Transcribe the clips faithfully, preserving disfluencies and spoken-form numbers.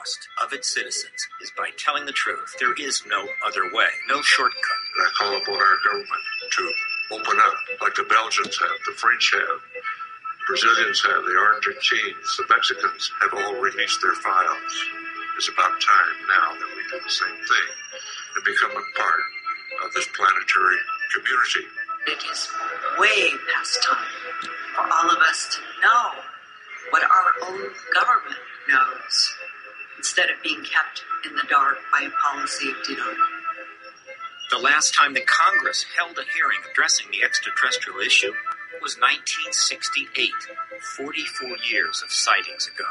trust of its citizens is by telling the truth. There is no other way, no shortcut. And I call upon our government to open up like the Belgians have, the French have, Brazilians have, the Argentines, the Mexicans have all released their files. It's about time now that we do the same thing and become a part of this planetary community. It is way past time for all of us to know what our own government knows, instead of being kept in the dark by a policy of denial. The last time that Congress held a hearing addressing the extraterrestrial issue was nineteen sixty-eight, forty-four years of sightings ago.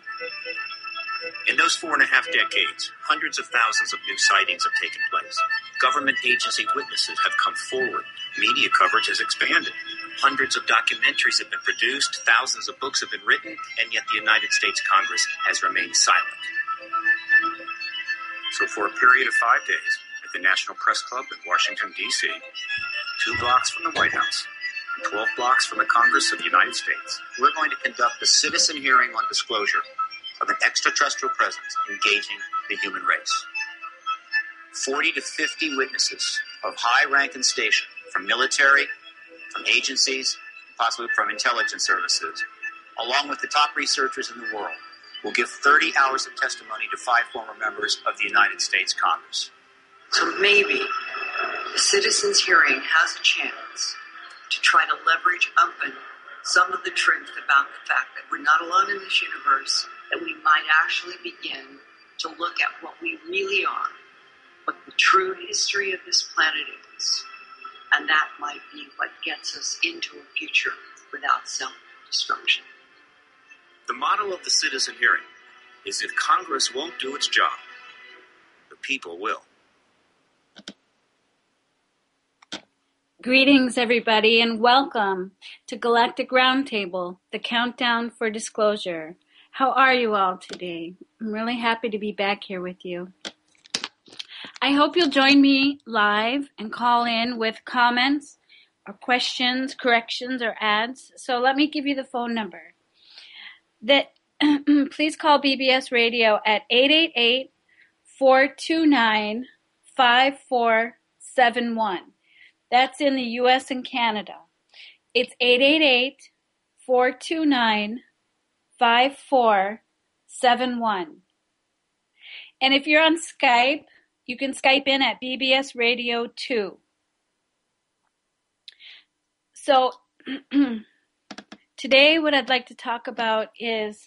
In those four and a half decades, hundreds of thousands of new sightings have taken place. Government agency witnesses have come forward. Media coverage has expanded. Hundreds of documentaries have been produced. Thousands of books have been written, and yet the United States Congress has remained silent. So for a period of five days, at the National Press Club in Washington, D C, two blocks from the White House, and twelve blocks from the Congress of the United States, we're going to conduct a citizen hearing on disclosure of an extraterrestrial presence engaging the human race. forty to fifty witnesses of high rank and station, from military, from agencies, possibly from intelligence services, along with the top researchers in the world, will give thirty hours of testimony to five former members of the United States Congress. So maybe the citizens' hearing has a chance to try to leverage open some of the truth about the fact that we're not alone in this universe, that we might actually begin to look at what we really are, what the true history of this planet is, and that might be what gets us into a future without self-destruction. The motto of the citizen hearing is, if Congress won't do its job, the people will. Greetings, everybody, and welcome to Galactic Roundtable, the countdown for disclosure. How are you all today? I'm really happy to be back here with you. I hope you'll join me live and call in with comments or questions, corrections, or ads. So let me give you the phone number. That please call B B S Radio at eight eight eight, four two nine, five four seven one. That's in the U S and Canada. It's eight eight eight, four two nine, five four seven one. And if you're on Skype, you can Skype in at B B S Radio two. So today what I'd like to talk about is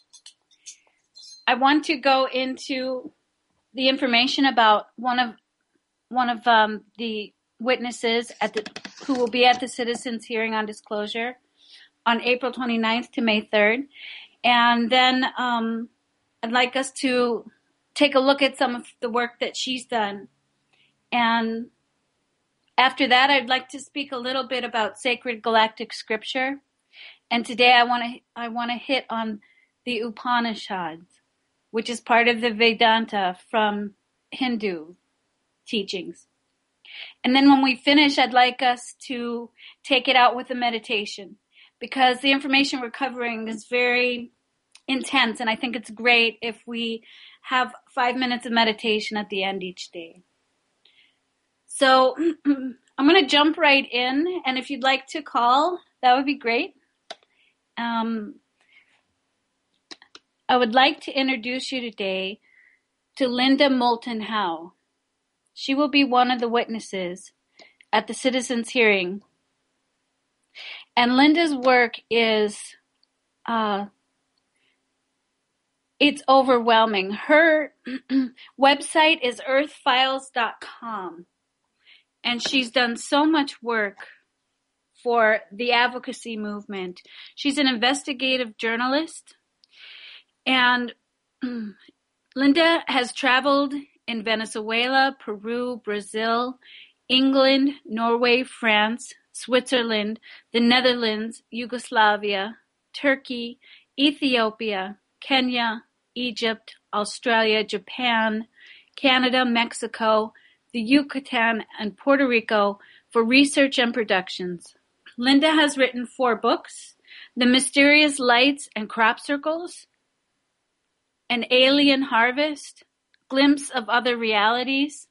I want to go into the information about one of one of um, the witnesses at the who will be at the citizens hearing on disclosure on April twenty-ninth to May third. And then um, I'd like us to take a look at some of the work that she's done. And after that, I'd like to speak a little bit about sacred galactic scripture. And today I want to I want to hit on the Upanishads, which is part of the Vedanta from Hindu teachings. And then when we finish, I'd like us to take it out with a meditation, because the information we're covering is very intense, and I think it's great if we have five minutes of meditation at the end each day. So I'm going to jump right in, and if you'd like to call, that would be great. Um, I would like to introduce you today to Linda Moulton Howe. She will be one of the witnesses at the citizens' hearing. And Linda's work is, uh, it's overwhelming. Her website is earth files dot com. And she's done so much work for the advocacy movement. She's an investigative journalist. And Linda has traveled in Venezuela, Peru, Brazil, England, Norway, France, Switzerland, the Netherlands, Yugoslavia, Turkey, Ethiopia, Kenya, Egypt, Australia, Japan, Canada, Mexico, the Yucatan, and Puerto Rico for research and productions. Linda has written four books: The Mysterious Lights and Crop Circles, An Alien Harvest, Glimpse of Other Realities.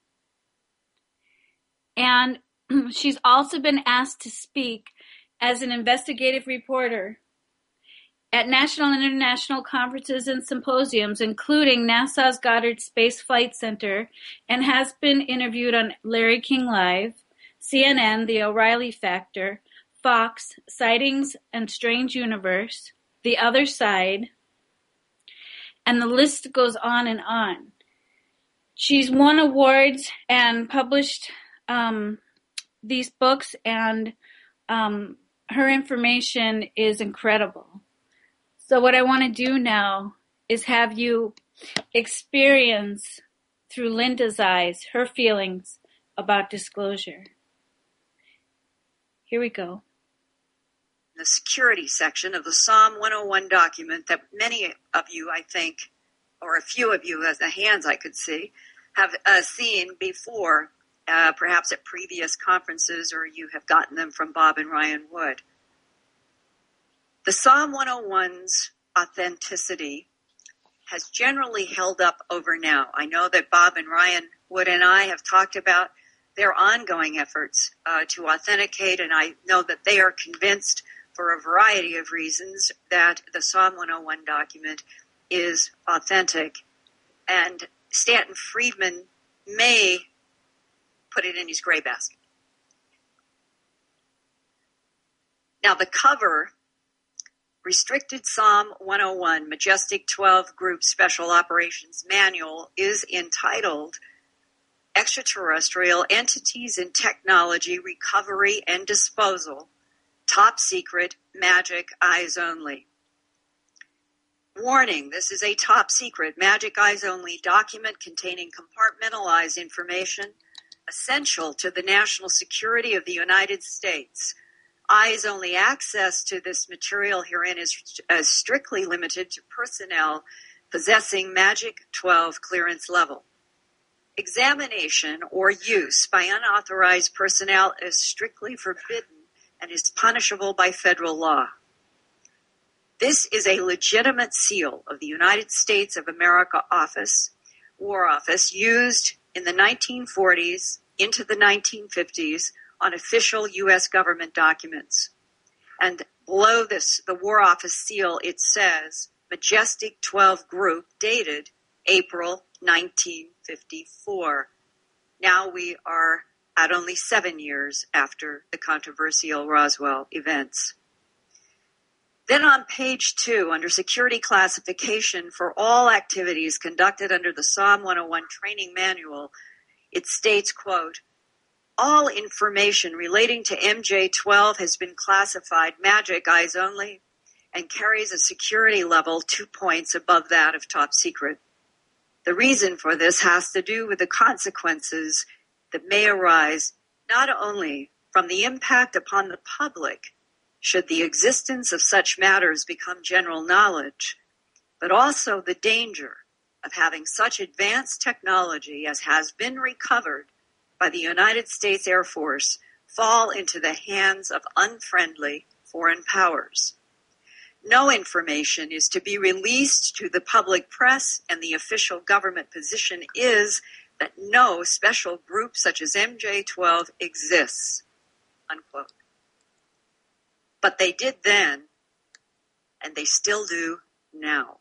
And she's also been asked to speak as an investigative reporter at national and international conferences and symposiums, including NASA's Goddard Space Flight Center, and has been interviewed on Larry King Live, C N N, The O'Reilly Factor, Fox, Sightings and Strange Universe, The Other Side, and the list goes on and on. She's won awards and published um, these books, and um, her information is incredible. So what I want to do now is have you experience through Linda's eyes her feelings about disclosure. Here we go. The security section of the Psalm one oh one document that many of you, I think, or a few of you, as the hands I could see, have uh, seen before, uh, perhaps at previous conferences, or you have gotten them from Bob and Ryan Wood. The Psalm one oh one's authenticity has generally held up over now. I know that Bob and Ryan Wood and I have talked about their ongoing efforts uh, to authenticate, and I know that they are convinced for a variety of reasons that the Psalm one oh one document is authentic. And Stanton Friedman may put it in his gray basket. Now, the cover, Restricted Psalm one oh one, Majestic twelve Group Special Operations Manual, is entitled Extraterrestrial Entities and Technology Recovery and Disposal, Top Secret, Magic Eyes Only. Warning, this is a top secret, Magic Eyes Only document containing compartmentalized information essential to the national security of the United States. Eyes only access to this material herein is uh, strictly limited to personnel possessing Magic twelve clearance level. Examination or use by unauthorized personnel is strictly forbidden and is punishable by federal law. This is a legitimate seal of the United States of America Office, War Office, used in the nineteen forties into the nineteen fifties on official U S government documents. And below this, the War Office seal, it says, Majestic twelve Group, dated April nineteen fifty-four. Now we are at only seven years after the controversial Roswell events. Then on page two, under security classification for all activities conducted under the Psalm one oh one training manual, it states, quote, all information relating to M J twelve has been classified Magic Eyes Only and carries a security level two points above that of top secret. The reason for this has to do with the consequences that may arise not only from the impact upon the public should the existence of such matters become general knowledge, but also the danger of having such advanced technology as has been recovered by the United States Air Force fall into the hands of unfriendly foreign powers. No information is to be released to the public press, and the official government position is that no special group such as M J twelve exists, unquote. But they did then, and they still do now.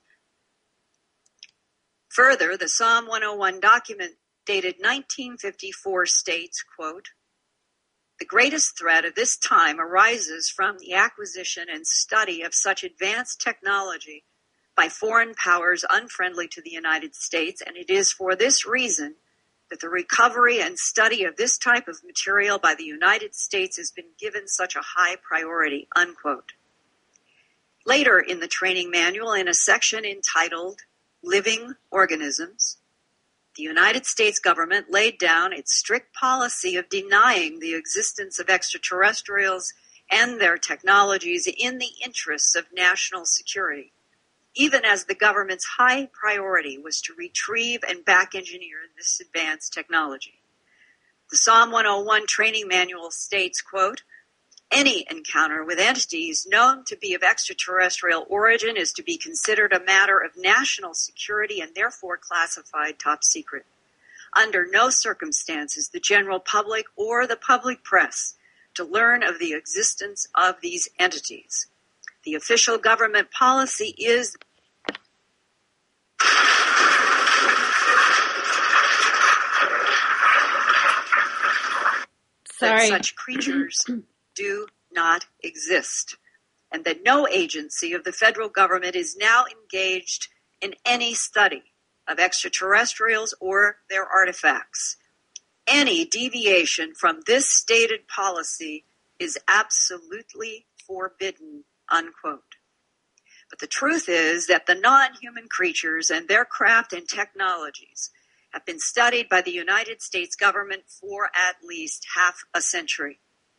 Further, the Psalm one oh one document dated nineteen fifty-four states, quote, the greatest threat of this time arises from the acquisition and study of such advanced technology by foreign powers unfriendly to the United States, and it is for this reason that the recovery and study of this type of material by the United States has been given such a high priority, unquote. Later in the training manual, in a section entitled Living Organisms, the United States government laid down its strict policy of denying the existence of extraterrestrials and their technologies in the interests of national security, even as the government's high priority was to retrieve and back-engineer this advanced technology. The Psalm one oh one training manual states, quote, any encounter with entities known to be of extraterrestrial origin is to be considered a matter of national security and therefore classified top secret. Under no circumstances the general public or the public press to learn of the existence of these entities. The official government policy is Sorry. that such creatures do not exist, and that no agency of the federal government is now engaged in any study of extraterrestrials or their artifacts. Any deviation from this stated policy is absolutely forbidden, unquote. But the truth is that the non-human creatures and their craft and technologies have been studied by the United States government for at least half a century.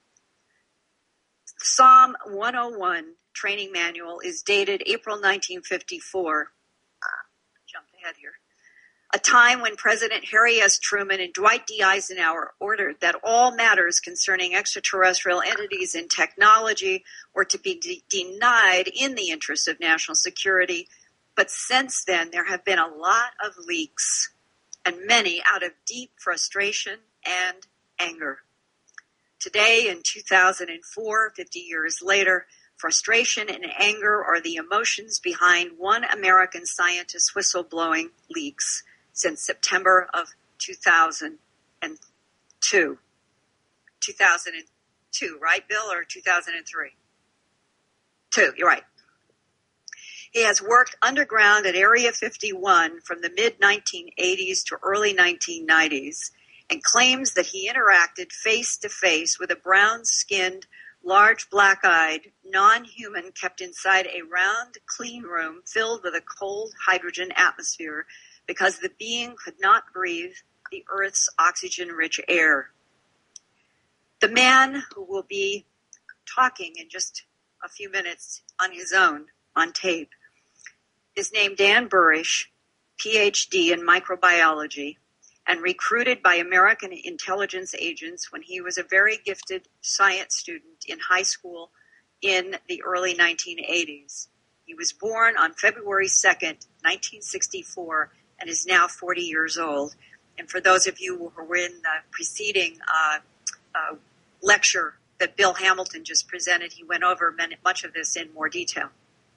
Psalm one oh one training manual is dated April nineteen fifty-four. Jumped ahead here. A time when President Harry S. Truman and Dwight D. Eisenhower ordered that all matters concerning extraterrestrial entities and technology were to be de- denied in the interest of national security. But since then, there have been a lot of leaks, and many out of deep frustration and anger. Today, in two thousand four, fifty years later, frustration and anger are the emotions behind one American scientist's whistleblowing leaks since September of two thousand two. two thousand two, right, Bill, or two thousand three? Two, you're right. He has worked underground at Area fifty-one from the mid nineteen eighties to early nineteen nineties and claims that he interacted face-to-face with a brown-skinned, large black-eyed, non-human kept inside a round clean room filled with a cold hydrogen atmosphere because the being could not breathe the Earth's oxygen-rich air. The man who will be talking in just a few minutes on his own, on tape, is named Dan Burish, P H D in microbiology, and recruited by American intelligence agents when he was a very gifted science student in high school in the early nineteen eighties. He was born on February second, nineteen sixty-four, and is now forty years old. And for those of you who were in the preceding uh, uh, lecture that Bill Hamilton just presented, he went over many, much of this in more detail.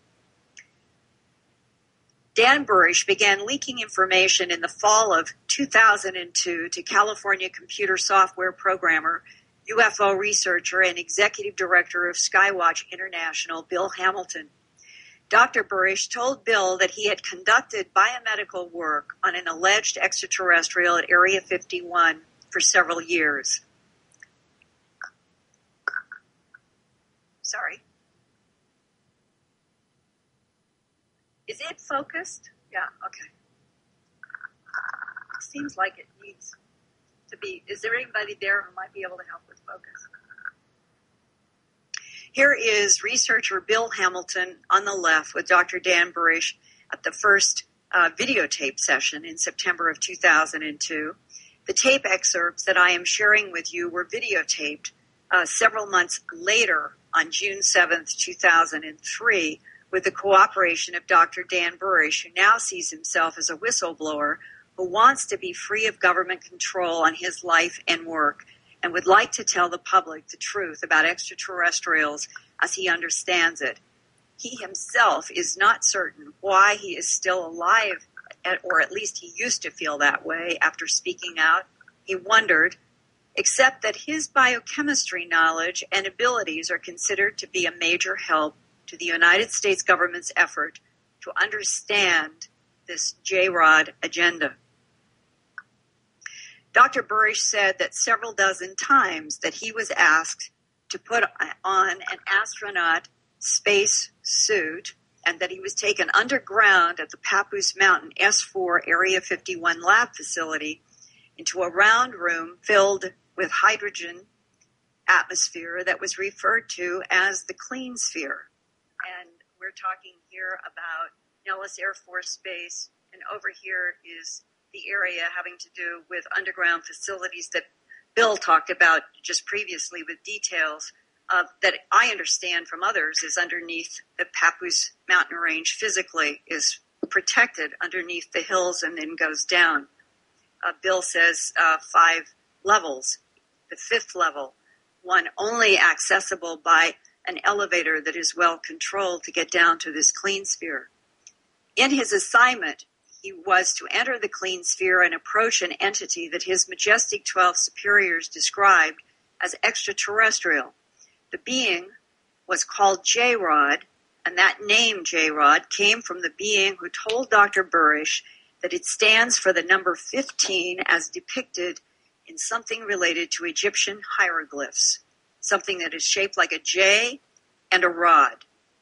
Dan Burish began leaking information in the fall of two thousand two to California computer software programmer, U F O researcher, and executive director of Skywatch International, Bill Hamilton. Doctor Burish told Bill that he had conducted biomedical work on an alleged extraterrestrial at Area fifty-one for several years. Sorry. Is it focused? Yeah, okay. It seems like it needs to be. Is there anybody there who might be able to help with focus? Here is researcher Bill Hamilton on the left with Doctor Dan Burish at the first uh, videotape session in September of two thousand two. The tape excerpts that I am sharing with you were videotaped uh, several months later on June seventh, two thousand three, with the cooperation of Doctor Dan Burish, who now sees himself as a whistleblower who wants to be free of government control on his life and work and would like to tell the public the truth about extraterrestrials as he understands it. He himself is not certain why he is still alive, or at least he used to feel that way after speaking out. He wondered, except that his biochemistry knowledge and abilities are considered to be a major help to the United States government's effort to understand this J-Rod agenda. Doctor Burish said that several dozen times that he was asked to put on an astronaut space suit and that he was taken underground at the Papoose Mountain S four Area fifty-one lab facility into a round room filled with hydrogen atmosphere that was referred to as the clean sphere. And we're talking here about Nellis Air Force Base, and over here is the area having to do with underground facilities that Bill talked about just previously with details uh, that I understand from others is underneath the Papoose mountain range physically, is protected underneath the hills and then goes down. Uh, Bill says uh, five levels. The fifth level, one only accessible by an elevator that is well controlled to get down to this clean sphere. In his assignment, he was to enter the clean sphere and approach an entity that his majestic twelve superiors described as extraterrestrial. The being was called J-Rod, and that name J-Rod came from the being who told Doctor Burish that it stands for the number fifteen as depicted in something related to Egyptian hieroglyphs, something that is shaped like a J and a rod.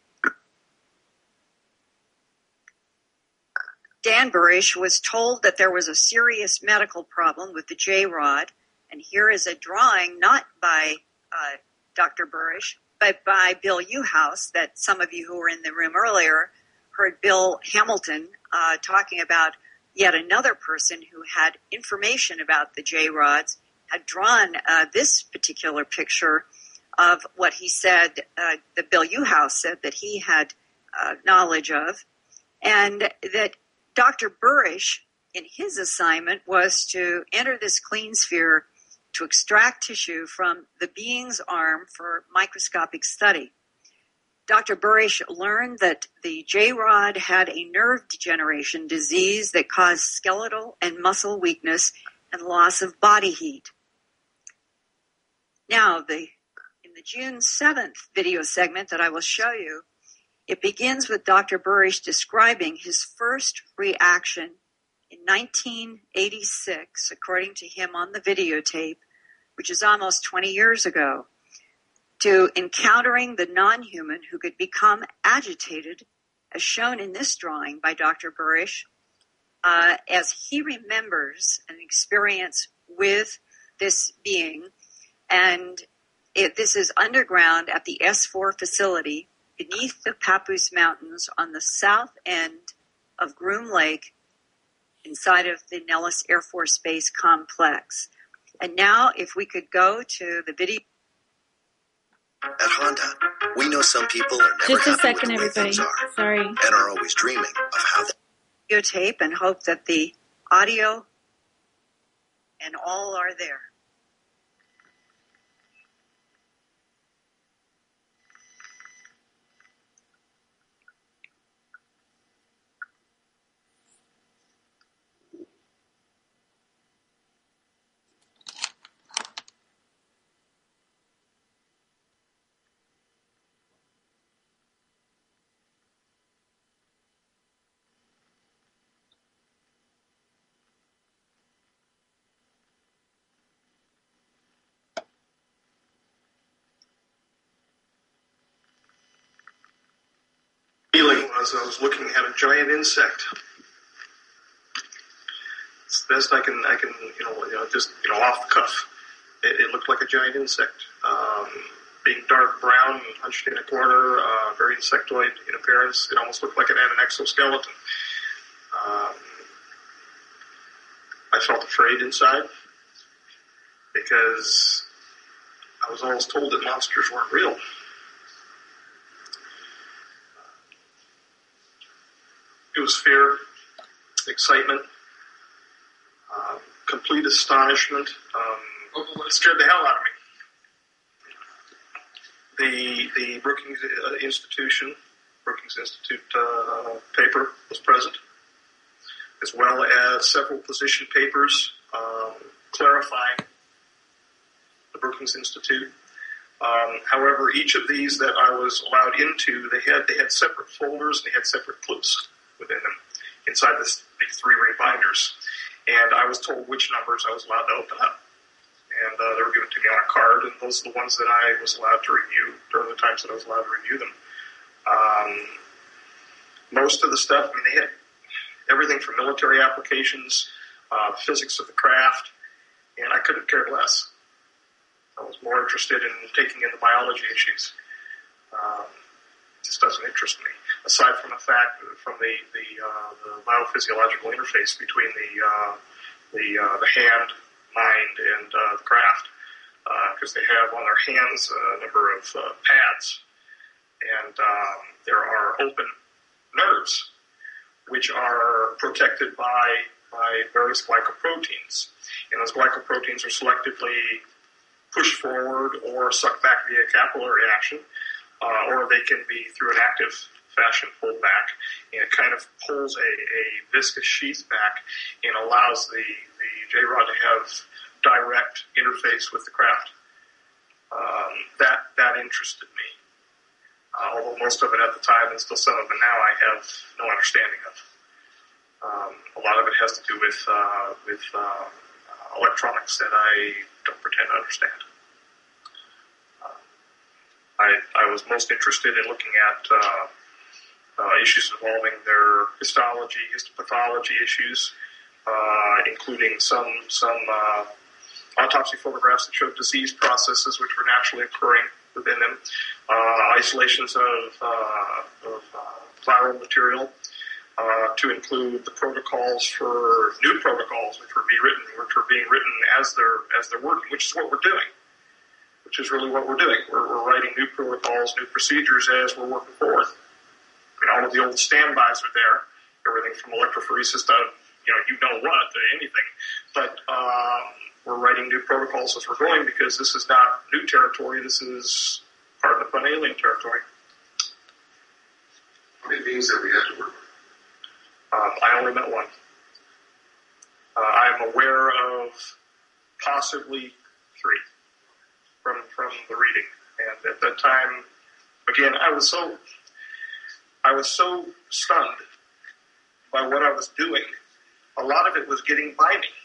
Dan Burish was told that there was a serious medical problem with the J-Rod, and here is a drawing not by uh, Doctor Burish, but by Bill Uhouse, that some of you who were in the room earlier heard Bill Hamilton uh, talking about yet another person who had information about the J-Rods, had drawn uh, this particular picture of what he said, uh, that Bill Uhouse said that he had uh, knowledge of, and that Doctor Burish, in his assignment, was to enter this clean sphere to extract tissue from the being's arm for microscopic study. Doctor Burish learned that the J-Rod had a nerve degeneration disease that caused skeletal and muscle weakness and loss of body heat. Now, the in the June seventh video segment that I will show you, it begins with Doctor Burish describing his first reaction in nineteen eighty-six, according to him on the videotape, which is almost twenty years ago, to encountering the non-human who could become agitated, as shown in this drawing by Doctor Burish, uh, as he remembers an experience with this being. And it, this is underground at the S four facility beneath the Papoose Mountains on the south end of Groom Lake inside of the Nellis Air Force Base complex. And now if we could go to the video. At Honda, we know some people are never Just a happy second, with the way everybody. things are, Sorry. and are always dreaming of how they Videotape and hope that the audio and all are there. Feeling was I was looking at a giant insect. It's the best I can, I can, you know, you know just you know, off the cuff. It, it looked like a giant insect, um, being dark brown and hunched in a corner, uh, very insectoid in appearance. It almost looked like it had an exoskeleton. Um, I felt afraid inside because I was always told that monsters weren't real. It was fear, excitement, uh, complete astonishment. Um, it scared the hell out of me. The the Brookings Institution, Brookings Institute uh, paper was present, as well as several position papers um, clarifying the Brookings Institute. Um, however, each of these that I was allowed into, they had they had separate folders, they had separate clues within them, inside this, these three-ray binders. And I was told which numbers I was allowed to open up. And uh, they were given to me on a card, and those are the ones that I was allowed to review during the times that I was allowed to review them. Um, most of the stuff, I mean, they had everything from military applications, uh, physics of the craft, and I couldn't care less. I was more interested in taking in the biology issues. Um, it just doesn't interest me. Aside from the fact, from the the, uh, the biophysiological interface between the uh, the uh, the hand, mind, and uh, the craft, because uh, they have on their hands a number of uh, pads, and um, there are open nerves which are protected by by various glycoproteins, and those glycoproteins are selectively pushed forward or sucked back via capillary action, uh, or they can be through an active fashion pulled back, and it kind of pulls a, a viscous sheath back and allows the, the J-rod to have direct interface with the craft. Um, that that interested me, uh, although most of it at the time and still some of it now I have no understanding of. Um, a lot of it has to do with uh, with uh, electronics that I don't pretend to understand. Uh, I I was most interested in looking at uh, uh, issues involving their histology, histopathology issues, uh, including some some uh, autopsy photographs that showed disease processes which were naturally occurring within them, uh, isolations of, uh, of uh, viral material, uh, to include the protocols for new protocols which were being written, which were being written as they're as they're working, which is what we're doing. Which is really what we're doing. We're, we're writing new protocols, new procedures as we're working forward. I mean, all of the old standbys are there. Everything from electrophoresis to, you know, you know what, to anything. But um, we're writing new protocols as we're going because this is not new territory. This is part of the fun alien territory. How many beings have we had to work with? Um, I only met one. Uh, I am aware of possibly three from from the reading. And at that time, again, I was so I was so stunned by what I was doing. A lot of it was getting by me.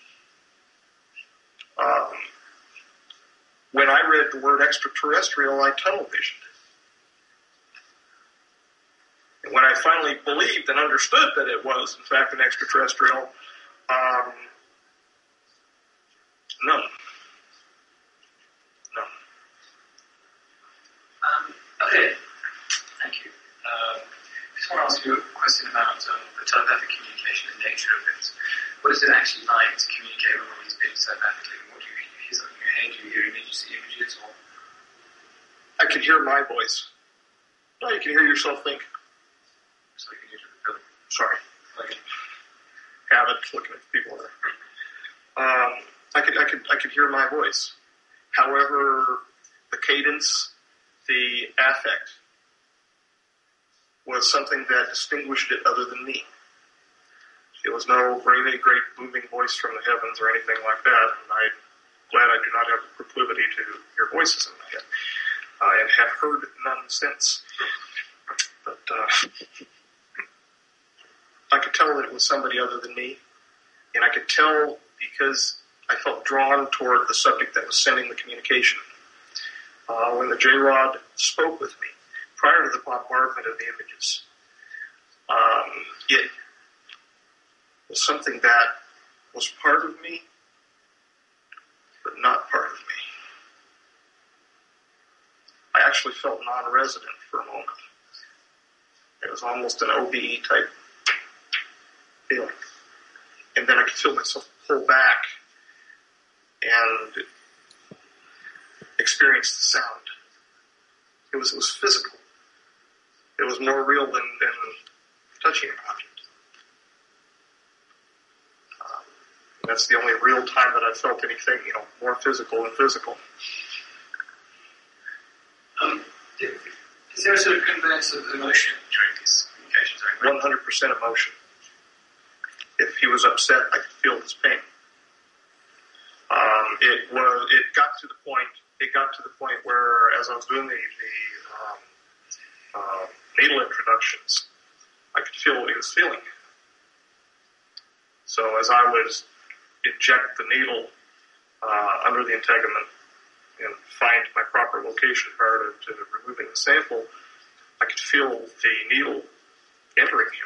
Um, when I read the word extraterrestrial, I tunnel visioned. And when I finally believed and understood that it was, in fact, an extraterrestrial, um, none. No. Um, okay, thank you. Um, I just want to ask you a question about um, the telepathic communication and nature of it. What is it actually like to communicate with all these beings telepathically? What do you hear something in your head? Do you hear images, see images, or? I can hear my voice. No, you can hear yourself think. So you can hear it. Sorry. I have it looking at the people there. Um, I could, I could, I could hear my voice. However, the cadence, the affect, was something that distinguished it other than me. It was no great, great moving voice from the heavens or anything like that. And I'm glad I do not have the proclivity to hear voices in my head, uh, and have heard none since. But uh, I could tell that it was somebody other than me, and I could tell because I felt drawn toward the subject that was sending the communication. Uh, when the J-Rod spoke with me, prior to the bombardment of the images, um, it was something that was part of me, but not part of me. I actually felt non-resident for a moment. It was almost an O B E type feeling. And then I could feel myself pull back and experience the sound. It was it was physical. It was more real than, than touching an object. Um, that's the only real time that I felt anything, you know, more physical than physical. Um, is there a sort of conveyance of emotion during these communications? one hundred percent emotion. If he was upset, I could feel his pain. Um, it was. It got to the point. It got to the point where, as I was doing the, the um, uh, needle introductions, I could feel what he was feeling. So as I would inject the needle uh, under the integument and find my proper location prior to, to removing the sample, I could feel the needle entering him.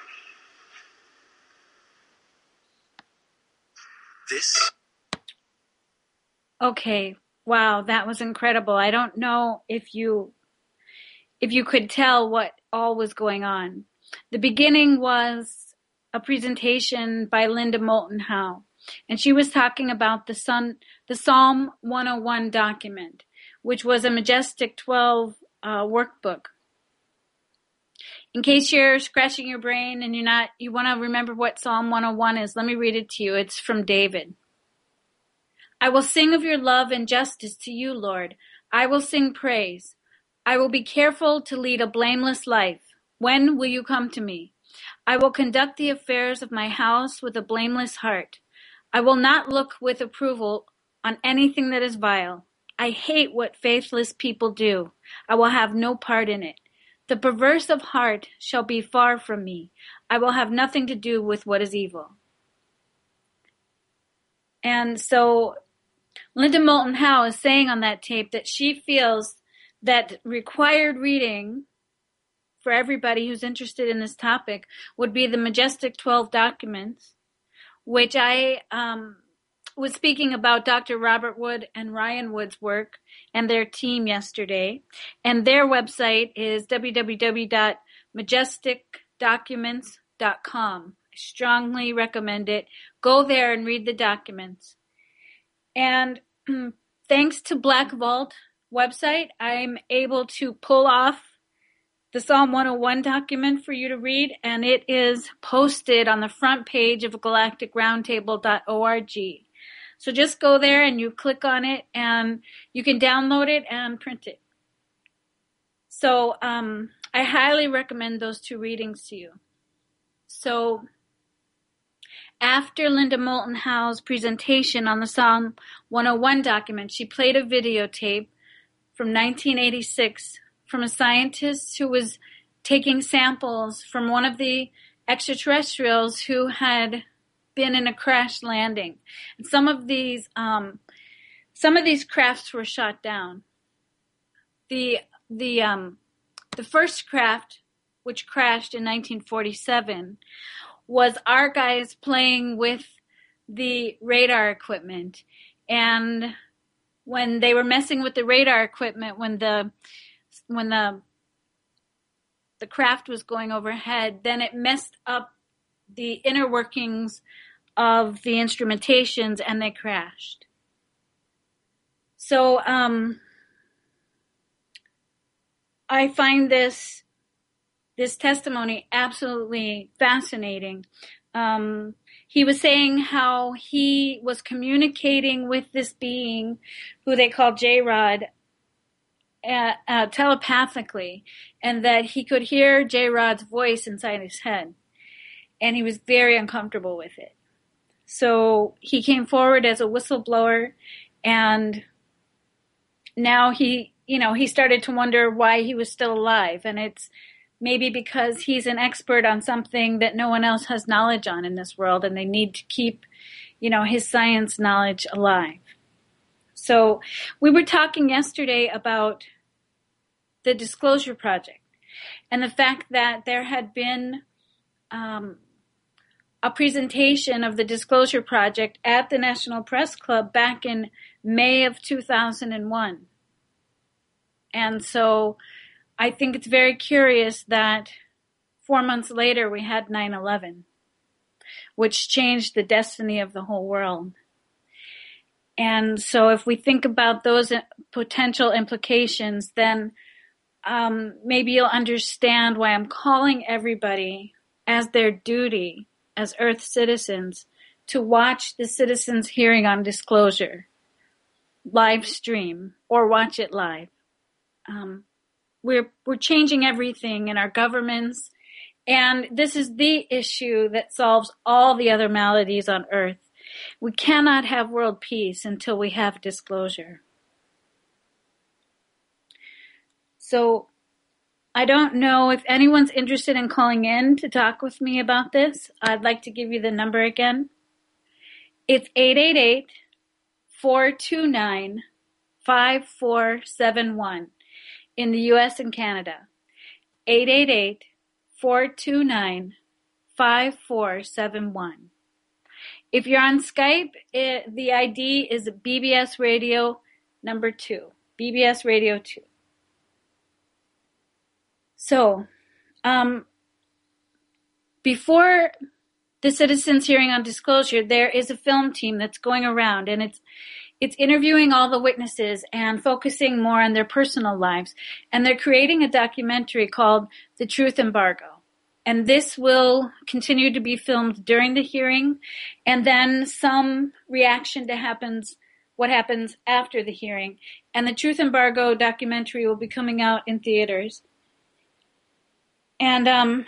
This. Okay. Wow, that was incredible. I don't know if you if you could tell what all was going on. The beginning was a presentation by Linda Moulton Howe, and she was talking about the Sun, the Psalm one oh one document, which was a Majestic twelve uh, workbook. In case you're scratching your brain and you're not, you want to remember what Psalm one oh one is, let me read it to you. It's from David. I will sing of your love and justice to you, Lord. I will sing praise. I will be careful to lead a blameless life. When will you come to me? I will conduct the affairs of my house with a blameless heart. I will not look with approval on anything that is vile. I hate what faithless people do. I will have no part in it. The perverse of heart shall be far from me. I will have nothing to do with what is evil. And so Linda Moulton Howe is saying on that tape that she feels that required reading for everybody who's interested in this topic would be the Majestic twelve documents, which I um, was speaking about Doctor Robert Wood and Ryan Wood's work and their team yesterday. And their website is w w w dot majestic documents dot com. I strongly recommend it. Go there and read the documents. And thanks to Black Vault website, I'm able to pull off the Psalm one oh one document for you to read, and it is posted on the front page of galactic roundtable dot org. So just go there and you click on it, and you can download it and print it. So um, I highly recommend those two readings to you. So after Linda Moulton Howe's presentation on the Psalm one oh one document, she played a videotape from nineteen eighty-six from a scientist who was taking samples from one of the extraterrestrials who had been in a crash landing. And some of these, um, some of these crafts were shot down. The the um, the first craft, which crashed in nineteen forty-seven, was our guys playing with the radar equipment, and when they were messing with the radar equipment, when the when the the craft was going overhead, then it messed up the inner workings of the instrumentations and they crashed. So um, I find this this testimony absolutely fascinating. Um, he was saying how he was communicating with this being who they call J-Rod uh, uh, telepathically, and that he could hear J-Rod's voice inside his head, and he was very uncomfortable with it. So he came forward as a whistleblower, and now he, you know, he started to wonder why he was still alive, and it's maybe because he's an expert on something that no one else has knowledge on in this world, and they need to keep, you know, his science knowledge alive. So we were talking yesterday about the Disclosure Project and the fact that there had been um, a presentation of the Disclosure Project at the National Press Club back in May of two thousand one. And so I think it's very curious that four months later we had nine eleven, which changed the destiny of the whole world. And so if we think about those potential implications, then um, maybe you'll understand why I'm calling everybody as their duty as Earth citizens to watch the Citizens Hearing on Disclosure live stream or watch it live. Um, we're we're changing everything in our governments, and this is the issue that solves all the other maladies on Earth. We cannot have world peace until we have disclosure. So I don't know if anyone's interested in calling in to talk with me about this. I'd like to give you the number again. It's eight eight eight, four two nine, five four seven one in the U S and Canada. eight eight eight, four two nine, five four seven one. If you're on Skype, it, the I D is B B S Radio number two. B B S Radio two. So, um, before the citizens hearing on disclosure, there is a film team that's going around, and it's it's interviewing all the witnesses and focusing more on their personal lives. And they're creating a documentary called The Truth Embargo. And this will continue to be filmed during the hearing, and then some reaction to happens what happens after the hearing. And the Truth Embargo documentary will be coming out in theaters. And um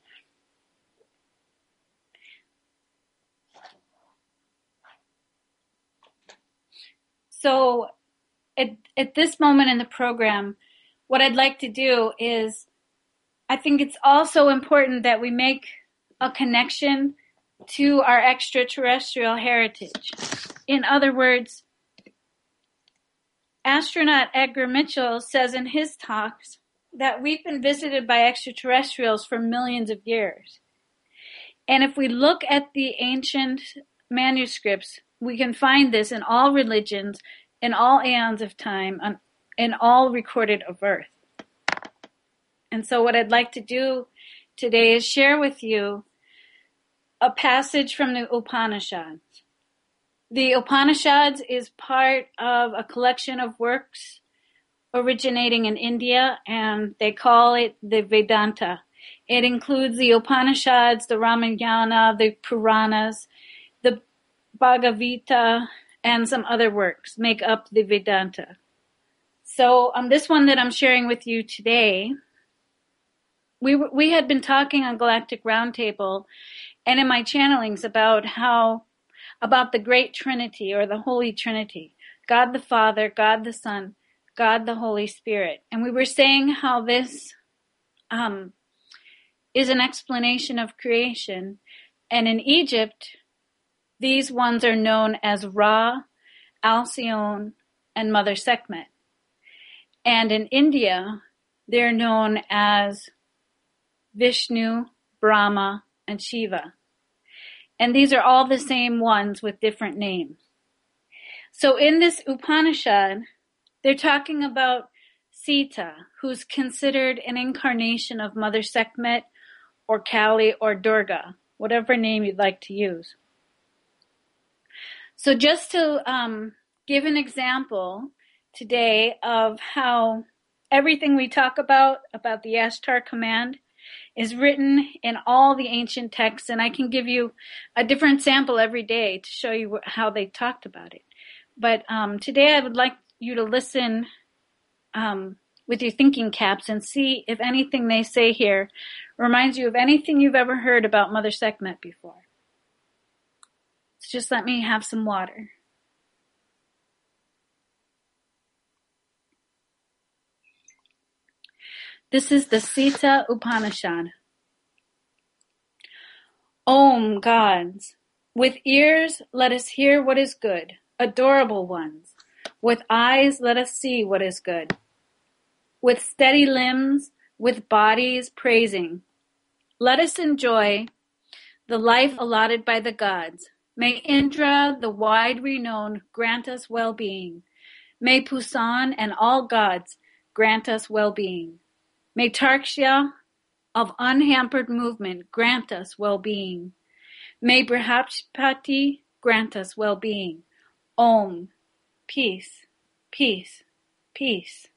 So at, at this moment in the program, what I'd like to do is, I think it's also important that we make a connection to our extraterrestrial heritage. In other words, astronaut Edgar Mitchell says in his talks that we've been visited by extraterrestrials for millions of years. And if we look at the ancient manuscripts, we can find this in all religions, in all aeons of time, in all recorded of earth. And so what I'd like to do today is share with you a passage from the Upanishads. The Upanishads is part of a collection of works originating in India, and they call it the Vedanta. It includes the Upanishads, the Ramayana, the Puranas, the Bhagavad Gita, and some other works make up the Vedanta. So on um, this one that I'm sharing with you today, we we had been talking on Galactic Roundtable and in my channelings about how, about the Great Trinity or the Holy Trinity, God the Father, God the Son, God the Holy Spirit. And we were saying how this um, is an explanation of creation. And in Egypt, these ones are known as Ra, Alcyone, and Mother Sekhmet. And in India, they're known as Vishnu, Brahma, and Shiva. And these are all the same ones with different names. So in this Upanishad, they're talking about Sita, who's considered an incarnation of Mother Sekhmet or Kali or Durga, whatever name you'd like to use. So just to um, give an example today of how everything we talk about, about the Ashtar command, is written in all the ancient texts, and I can give you a different sample every day to show you how they talked about it. But um, today I would like you to listen um, with your thinking caps and see if anything they say here reminds you of anything you've ever heard about Mother Sekhmet before. So just let me have some water. This is the Sita Upanishad. Om, gods, with ears let us hear what is good, adorable ones. With eyes let us see what is good. With steady limbs, with bodies praising, let us enjoy the life allotted by the gods. May Indra, the wide renowned, grant us well-being. May Pusan and all gods grant us well-being. May Tarksha of unhampered movement grant us well-being. May Brihaspati grant us well-being. Om, peace, peace, peace.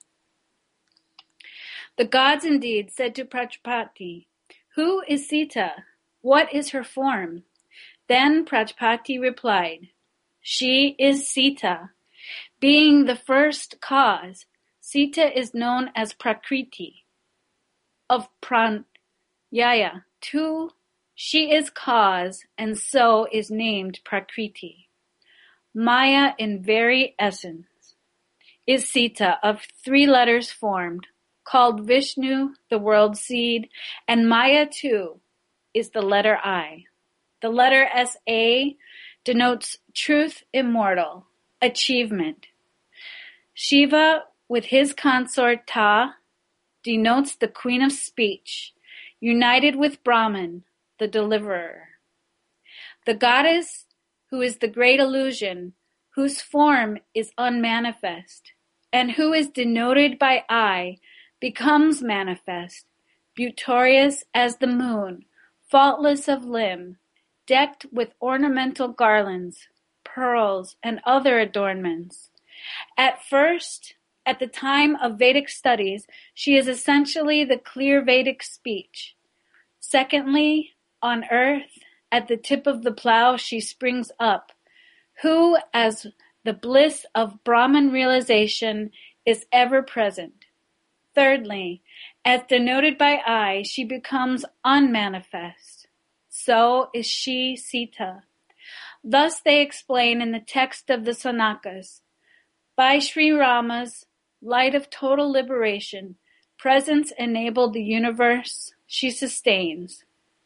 The gods indeed said to Prajapati, "Who is Sita? What is her form?" Then Prajapati replied, "She is Sita. Being the first cause, Sita is known as Prakriti. Of Pranyaya, too, she is cause, and so is named Prakriti. Maya in very essence is Sita, of three letters formed, called Vishnu, the world seed, and Maya too is the letter I. The letter S A denotes truth immortal, achievement. Shiva, with his consort Ta, denotes the queen of speech, united with Brahman, the deliverer. The goddess, who is the great illusion, whose form is unmanifest, and who is denoted by I, becomes manifest, beauteous as the moon, faultless of limb, decked with ornamental garlands, pearls, and other adornments. At first, at the time of Vedic studies, she is essentially the clear Vedic speech. Secondly, on earth, at the tip of the plow, she springs up, who, as the bliss of Brahman realization, is ever present. Thirdly, as denoted by I, she becomes unmanifest. So is she Sita. Thus they explain in the text of the Sanakas, by Sri Rama's light of total liberation, presence enabled the universe she sustains.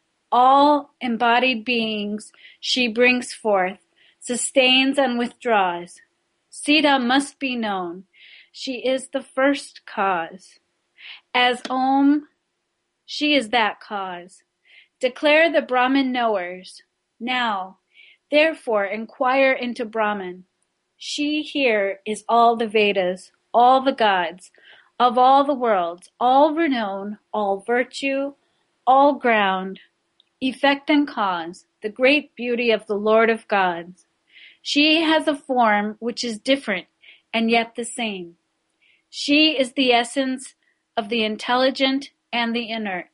All embodied beings she brings forth, sustains and withdraws. Sita must be known. She is the first cause. As Om, she is that cause. Declare the Brahman knowers. Now, therefore, inquire into Brahman. She here is all the Vedas, all the gods, of all the worlds, all renown, all virtue, all ground, effect and cause, the great beauty of the Lord of gods. She has a form which is different and yet the same. She is the essence of the intelligent and the inert.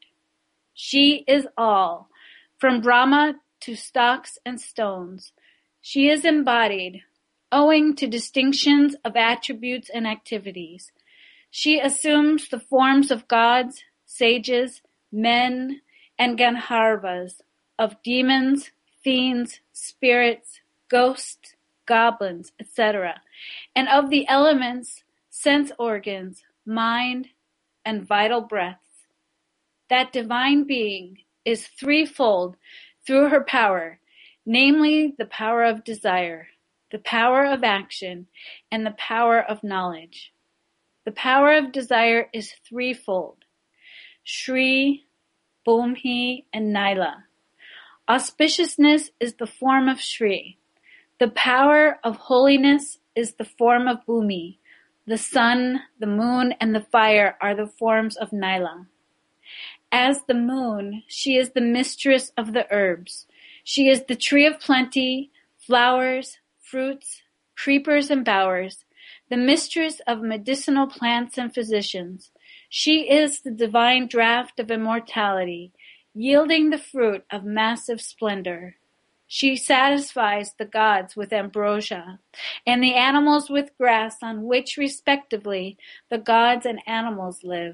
She is all, from Brahma to stocks and stones. She is embodied, owing to distinctions of attributes and activities. She assumes the forms of gods, sages, men, and Gandharvas, of demons, fiends, spirits, ghosts, goblins, et cetera, and of the elements, sense organs, mind, and vital breaths. That divine being is threefold through her power, namely the power of desire, the power of action, and the power of knowledge. The power of desire is threefold: Shri, Bhumi, and Naila. Auspiciousness is the form of Shri. The power of holiness is the form of Bhumi. The sun, the moon, and the fire are the forms of Naila. As the moon, she is the mistress of the herbs. She is the tree of plenty, flowers, fruits, creepers, and bowers, the mistress of medicinal plants and physicians. She is the divine draught of immortality, yielding the fruit of massive splendor. She satisfies the gods with ambrosia, and the animals with grass on which, respectively, the gods and animals live.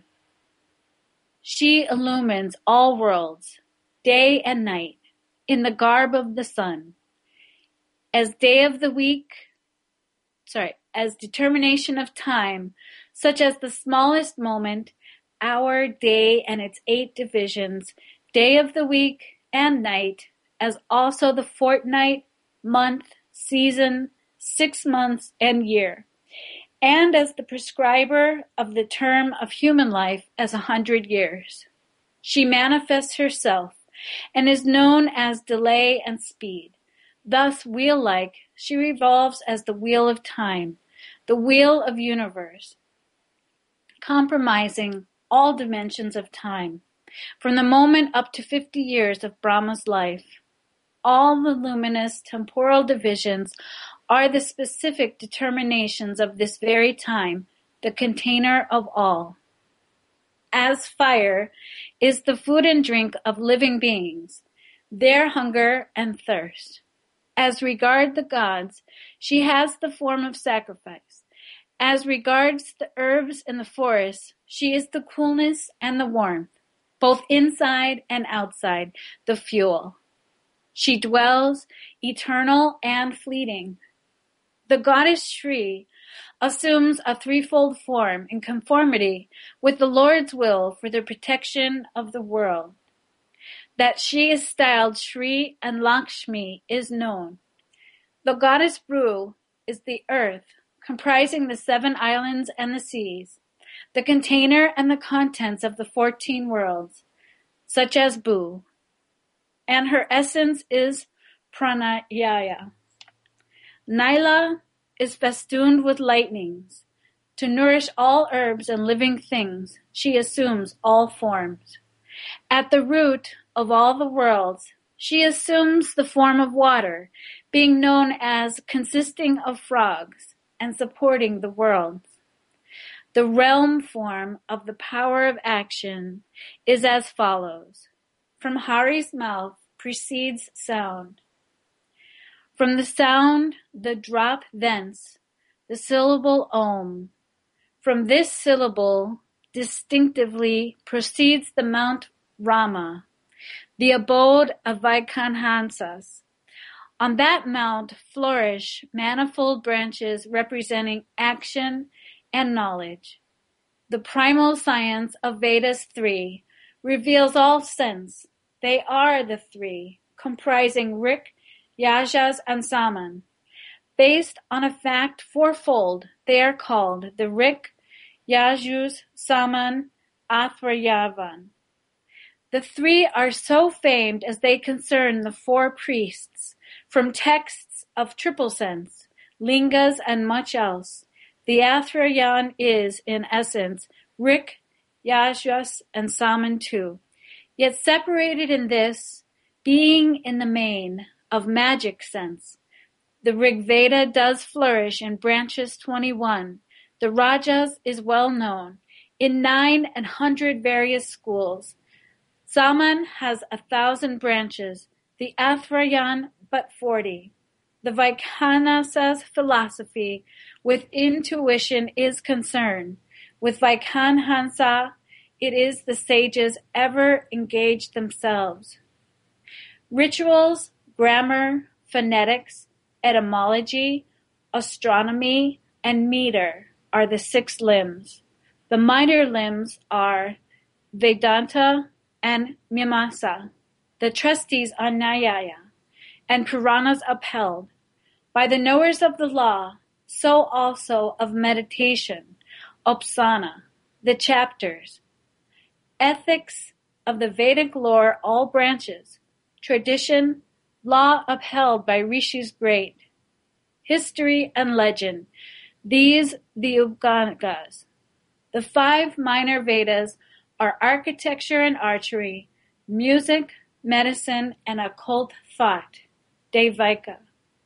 She illumines all worlds, day and night, in the garb of the sun. As day of the week, sorry, as determination of time, such as the smallest moment, hour, day, and its eight divisions, day of the week and night, as also the fortnight, month, season, six months, and year, and as the prescriber of the term of human life as a hundred years. She manifests herself and is known as delay and speed. Thus, wheel-like, she revolves as the wheel of time, the wheel of universe, compromising all dimensions of time, from the moment up to fifty years of Brahma's life. All the luminous temporal divisions are the specific determinations of this very time, the container of all. As fire is the food and drink of living beings, their hunger and thirst. As regard the gods, she has the form of sacrifice. As regards the herbs in the forest, she is the coolness and the warmth, both inside and outside, the fuel. She dwells, eternal and fleeting. The goddess Shri assumes a threefold form in conformity with the Lord's will for the protection of the world. That she is styled Shri and Lakshmi is known. The goddess Bru is the earth, comprising the seven islands and the seas, the container and the contents of the fourteen worlds, such as Bu, and her essence is Pranayaya. Naila is festooned with lightnings. To nourish all herbs and living things, she assumes all forms. At the root of all the worlds, She assumes the form of water, being known as consisting of frogs and supporting the worlds. The realm form of the power of action is as follows. From Hari's mouth proceeds sound. From the sound, the drop thence, the syllable Om. From this syllable, distinctively proceeds the Mount Rama, the abode of Vaikhanasas. On that mount flourish manifold branches representing action and knowledge. The primal science of Vedas three reveals all sense. They are the three, comprising Rik, Yajas, and Saman. Based on a fact fourfold, they are called the Rik, Yajus, Saman, Atharyavan. The three are so famed as they concern the four priests, from texts of triple sense, lingas, and much else. The Atharyan is, in essence, Rik, Yajas, and Saman too, yet separated in this, being in the main, of magic sense. The Rig Veda does flourish in branches twenty-one. The Rajas is well known in nine and hundred various schools. Saman has a thousand branches, the Atharyan but forty. The Vaikhanasas philosophy with intuition is concerned. With Vaikhanasa, it is the sages ever engage themselves. Rituals, grammar, phonetics, etymology, astronomy, and meter are the six limbs. The minor limbs are Vedanta and Mimamsa, the trustees on Nyaya, and Puranas upheld. By the knowers of the law, so also of meditation, Upasana, the chapters, ethics of the Vedic lore, all branches, tradition, law upheld by rishis great, history and legend, these the Upanishads. The five minor Vedas are architecture and archery, music, medicine, and occult thought, Devika.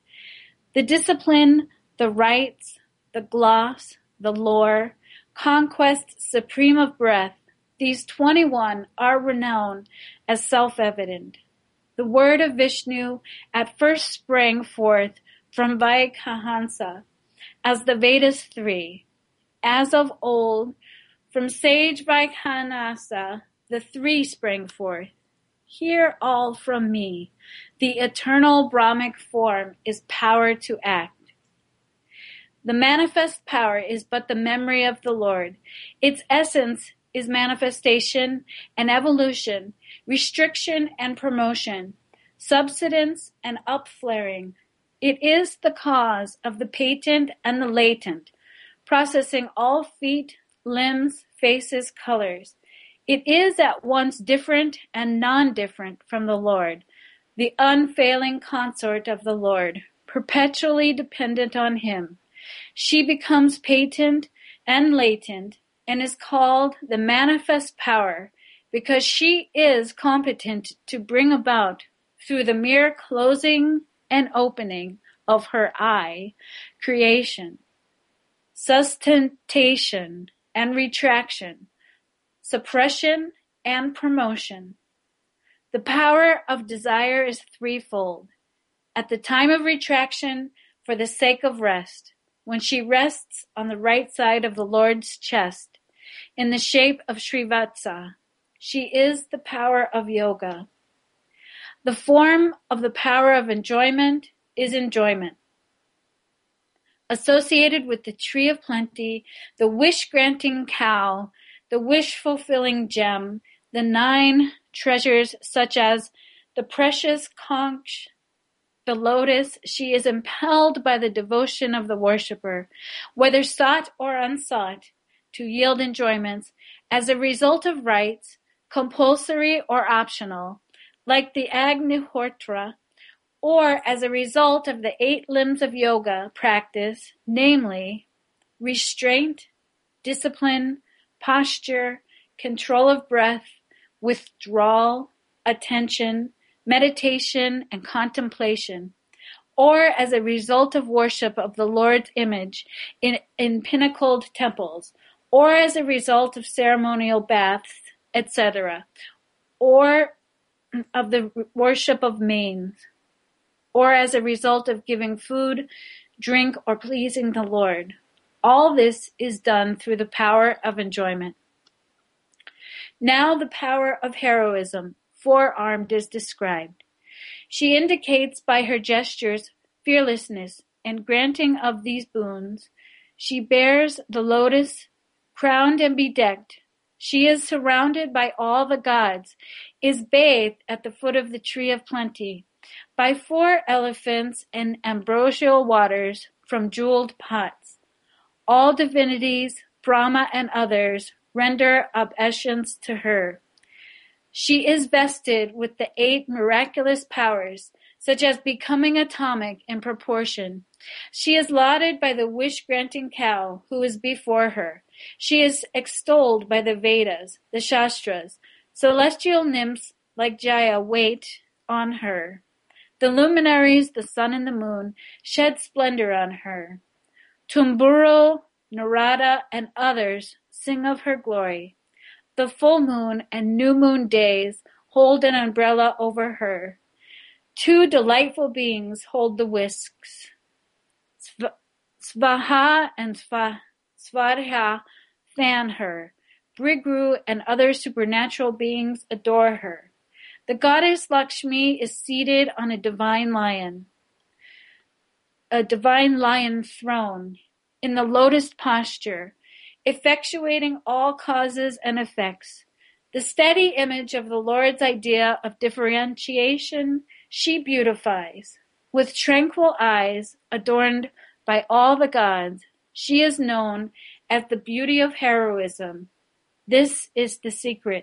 The discipline, the rites, the gloss, the lore, conquest supreme of breath, these twenty-one are renowned as self-evident. The word of Vishnu at first sprang forth from Vaikhanasa as the Vedas three. As of old, from sage Vaikhanasa, the three sprang forth. Hear all from me. The eternal Brahmic form is power to act. The manifest power is but the memory of the Lord. Its essence is manifestation and evolution, restriction and promotion, subsidence and upflaring. It is the cause of the patent and the latent, processing all feet, limbs, faces, colors. It is at once different and non-different from the Lord, the unfailing consort of the Lord, perpetually dependent on him. She becomes patent and latent and is called the manifest power because she is competent to bring about, through the mere closing and opening of her eye, creation, sustentation and retraction, suppression and promotion. The power of desire is threefold. At the time of retraction, for the sake of rest, when she rests on the right side of the Lord's chest, in the shape of Srivatsa, she is the power of yoga. The form of the power of enjoyment is enjoyment. Associated with the tree of plenty, the wish-granting cow, the wish-fulfilling gem, the nine treasures such as the precious conch, the lotus, she is impelled by the devotion of the worshipper, whether sought or unsought, to yield enjoyments as a result of rites, compulsory or optional, like the Agnihotra, or as a result of the eight limbs of yoga practice, namely restraint, discipline, posture, control of breath, withdrawal, attention, meditation, and contemplation, or as a result of worship of the Lord's image in, in pinnacled temples, or as a result of ceremonial baths, et cetera, or of the worship of manes, or as a result of giving food, drink, or pleasing the Lord. All this is done through the power of enjoyment. Now the power of heroism, four-armed, is described. She indicates by her gestures fearlessness and granting of these boons. She bears the lotus, crowned and bedecked. She is surrounded by all the gods, is bathed at the foot of the tree of plenty, by four elephants and ambrosial waters from jeweled pots. All divinities, Brahma and others, render obeisance to her. She is vested with the eight miraculous powers, such as becoming atomic in proportion. She is lauded by the wish-granting cow who is before her. She is extolled by the Vedas, the Shastras. Celestial nymphs like Jaya wait on her. The luminaries, the sun and the moon, shed splendor on her. Tumburo, Narada, and others sing of her glory. The full moon and new moon days hold an umbrella over her. Two delightful beings hold the whisks. Sv- Svaha and Sva- Svadha fan her. Brigru and other supernatural beings adore her. The goddess Lakshmi is seated on a divine lion, a divine lion throne, in the lotus posture, effectuating all causes and effects. The steady image of the Lord's idea of differentiation she beautifies. With tranquil eyes, adorned by all the gods, she is known as the beauty of heroism. This is the secret.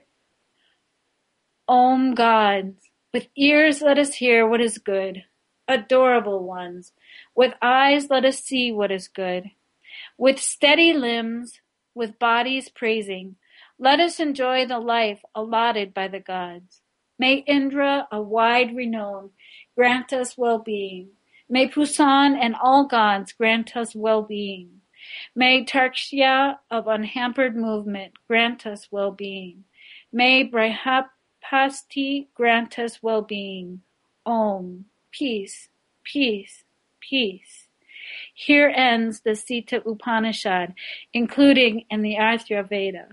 Om gods, with ears let us hear what is good. Adorable ones, with eyes let us see what is good. With steady limbs, with bodies praising, let us enjoy the life allotted by the gods. May Indra, a wide renown, grant us well-being. May Pusan and all gods grant us well-being. May Tarksha of unhampered movement grant us well-being. May Brihapasti grant us well-being. Om. Peace, peace, peace. Here ends the Sita Upanishad, including in the Atharva Veda.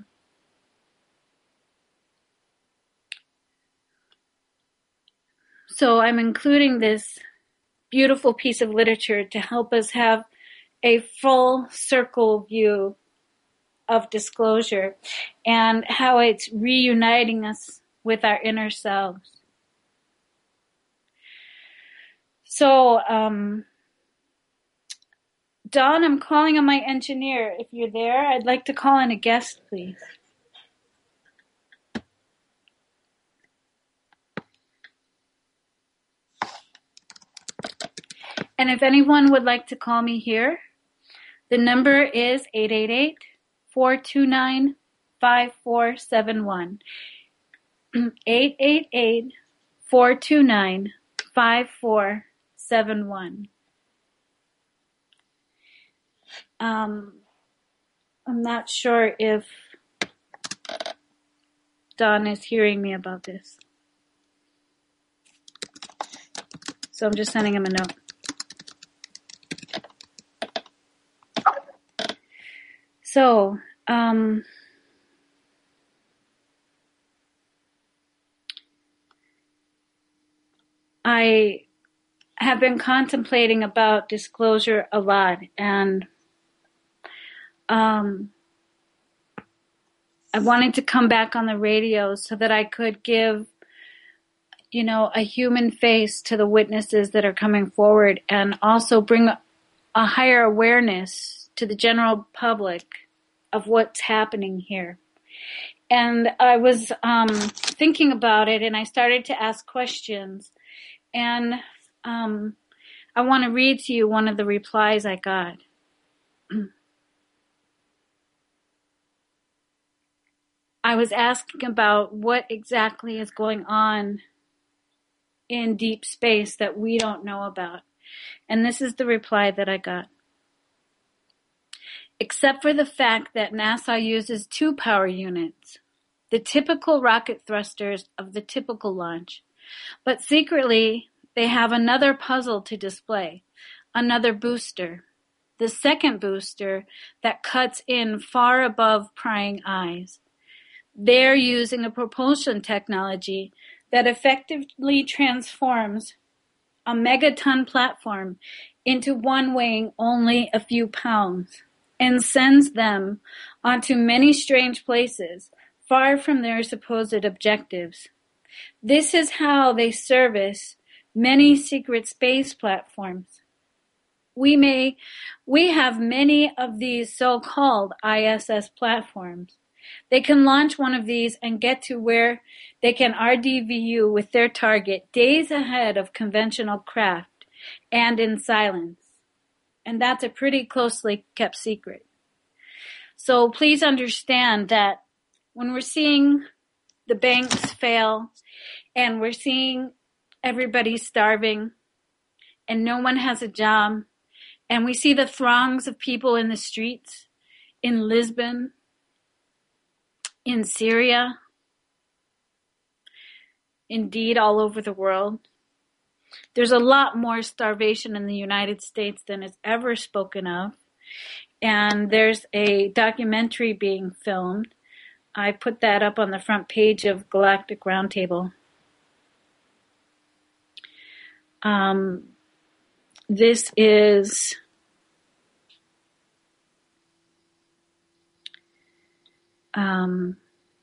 So I'm including this beautiful piece of literature to help us have a full circle view of disclosure and how it's reuniting us with our inner selves. So, um, Don, I'm calling on my engineer. If you're there, I'd like to call in a guest, please. And if anyone would like to call me here, the number is eight eight eight, four two nine, five four seven one. eight eight eight, four two nine, five four seven one. Um, I'm not sure if Don is hearing me about this. So I'm just sending him a note. So, um, I have been contemplating about disclosure a lot, and um, I wanted to come back on the radio so that I could give, you know, a human face to the witnesses that are coming forward, and also bring a, a higher awareness to the general public of what's happening here. And I was um, thinking about it, and I started to ask questions. And um, I want to read to you one of the replies I got. I was asking about what exactly is going on in deep space that we don't know about. And this is the reply that I got. Except for the fact that NASA uses two power units, the typical rocket thrusters of the typical launch. But secretly, they have another puzzle to display, another booster. The second booster that cuts in far above prying eyes. They're using a propulsion technology that effectively transforms a megaton platform into one weighing only a few pounds and sends them onto many strange places far from their supposed objectives. This is how they service many secret space platforms. We may, we have many of these so-called I S S platforms. They can launch one of these and get to where they can R D V U with their target days ahead of conventional craft and in silence. And that's a pretty closely kept secret. So please understand that when we're seeing the banks fail and we're seeing everybody starving and no one has a job, and we see the throngs of people in the streets in Lisbon, in Syria, indeed all over the world. There's a lot more starvation in the United States than is ever spoken of. And there's a documentary being filmed. I put that up on the front page of Galactic Roundtable. Um, this is um,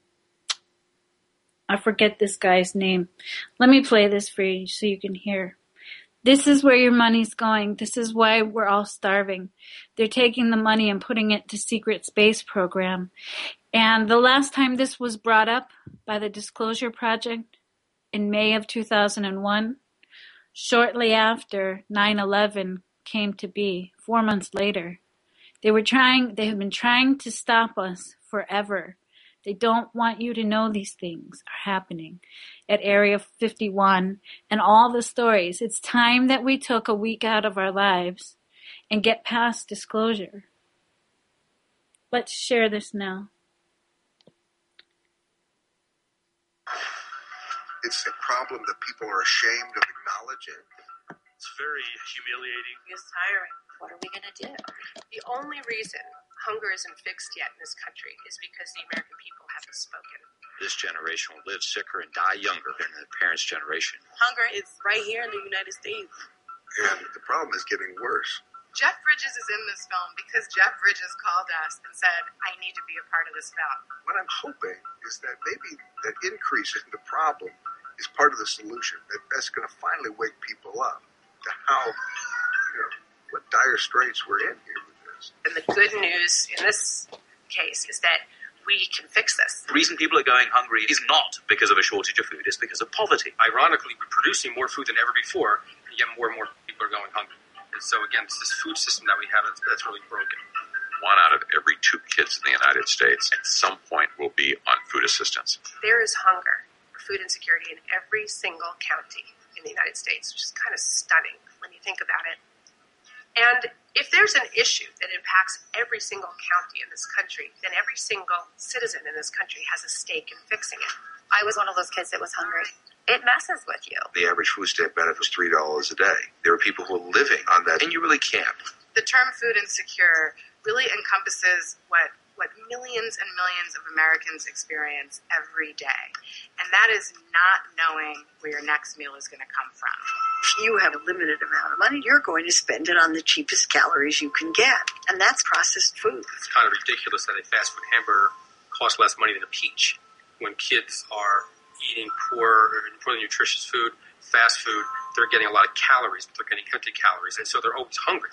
I forget this guy's name. Let me play this for you so you can hear. This is where your money's going. This is why we're all starving. They're taking the money and putting it to secret space program. And the last time this was brought up by the Disclosure Project in May of two thousand one, shortly after nine eleven came to be, four months later, they were trying, they have been trying to stop us forever. They don't want you to know these things are happening at Area fifty-one and all the stories. It's time that we took a week out of our lives and get past disclosure. Let's share this now. It's a problem that people are ashamed of acknowledging. It's very humiliating. It's tiring. What are we going to do? The only reason hunger isn't fixed yet in this country is because the American people haven't spoken. This generation will live sicker and die younger than their parents' generation. Hunger is right here in the United States. And the problem is getting worse. Jeff Bridges is in this film because Jeff Bridges called us and said, I need to be a part of this film. What I'm hoping is that maybe that increase in the problem is part of the solution. That that's going to finally wake people up to how, you know, what dire straits we're in here with this. And the good news in this case is that we can fix this. The reason people are going hungry is not because of a shortage of food, it's because of poverty. Ironically, we're producing more food than ever before, and yet more and more people are going hungry. And so, again, it's this food system that we have that's, that's really broken. One out of every two kids in the United States at some point will be on food assistance. There is hunger or food insecurity in every single county in the United States, which is kind of stunning when you think about it. And if there's an issue that impacts every single county in this country, then every single citizen in this country has a stake in fixing it. I was one of those kids that was hungry. It messes with you. The average food stamp benefit was three dollars a day. There are people who are living on that, and you really can't. The term food insecure really encompasses what, what millions and millions of Americans experience every day. And that is not knowing where your next meal is going to come from. If you have a limited amount of money, you're going to spend it on the cheapest calories you can get. And that's processed food. It's kind of ridiculous that a fast food hamburger costs less money than a peach. When kids are eating poor or poorly nutritious food, fast food, they're getting a lot of calories, but they're getting empty calories, and so they're always hungry.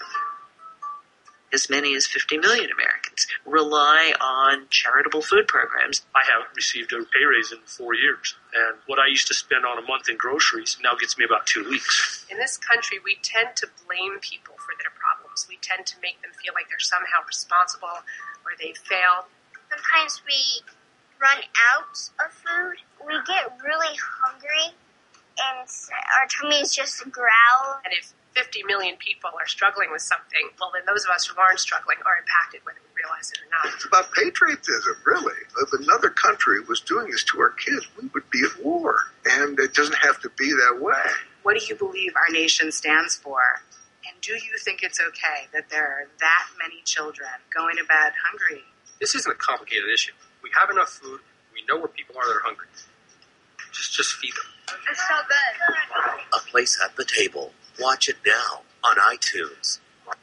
As many as fifty million Americans rely on charitable food programs. I haven't received a pay raise in four years, and what I used to spend on a month in groceries now gets me about two weeks. In this country, we tend to blame people for their problems. We tend to make them feel like they're somehow responsible or they failed. Sometimes we run out of food. We get really hungry, and our tummies just growl. And if fifty million people are struggling with something, well, then those of us who aren't struggling are impacted whether we realize it or not. It's about patriotism, really. If another country was doing this to our kids, we would be at war. And it doesn't have to be that way. What do you believe our nation stands for? And do you think it's okay that there are that many children going to bed hungry? This isn't a complicated issue. We have enough food. We know where people are that are hungry. Just, just feed them. It's so good. A Place at the Table. Watch it now on iTunes.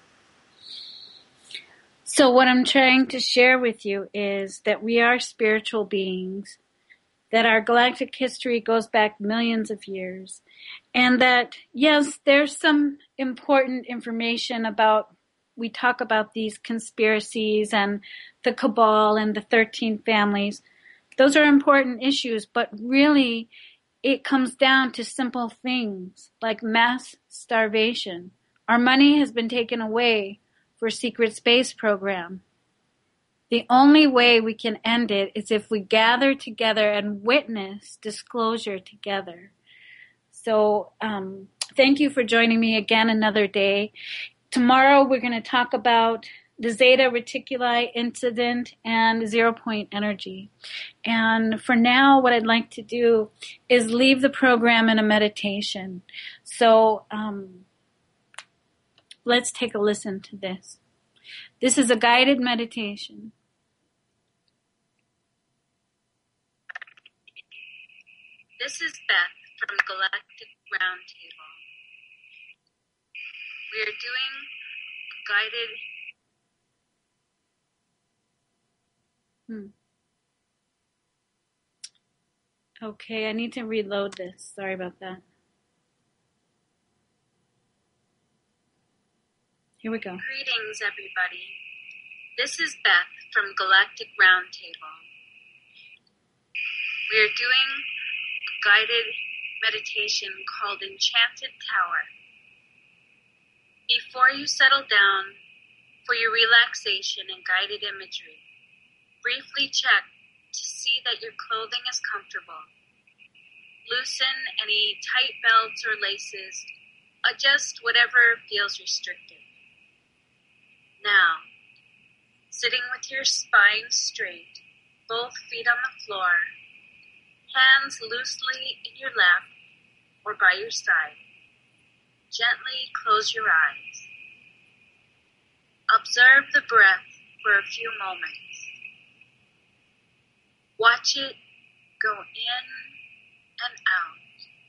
So what I'm trying to share with you is that we are spiritual beings, that our galactic history goes back millions of years, and that, yes, there's some important information about, we talk about these conspiracies and the cabal and the thirteen families. Those are important issues, but really it comes down to simple things like mass starvation. Our money has been taken away for secret space program. The only way we can end it is if we gather together and witness disclosure together. So um, thank you for joining me again another day. Tomorrow we're going to talk about the Zeta Reticuli incident and zero point energy. And for now, what I'd like to do is leave the program in a meditation. So um, let's take a listen to this. This is a guided meditation. This is Beth from Galactic Roundtable. We are doing guided Hmm. Okay, I need to reload this. Sorry about that. Here we go. Greetings, everybody. This is Beth from Galactic Roundtable. We are doing a guided meditation called Enchanted Tower. Before you settle down for your relaxation and guided imagery, briefly check to see that your clothing is comfortable. Loosen any tight belts or laces. Adjust whatever feels restrictive. Now, sitting with your spine straight, both feet on the floor, hands loosely in your lap or by your side. Gently close your eyes. Observe the breath for a few moments. Watch it go in and out.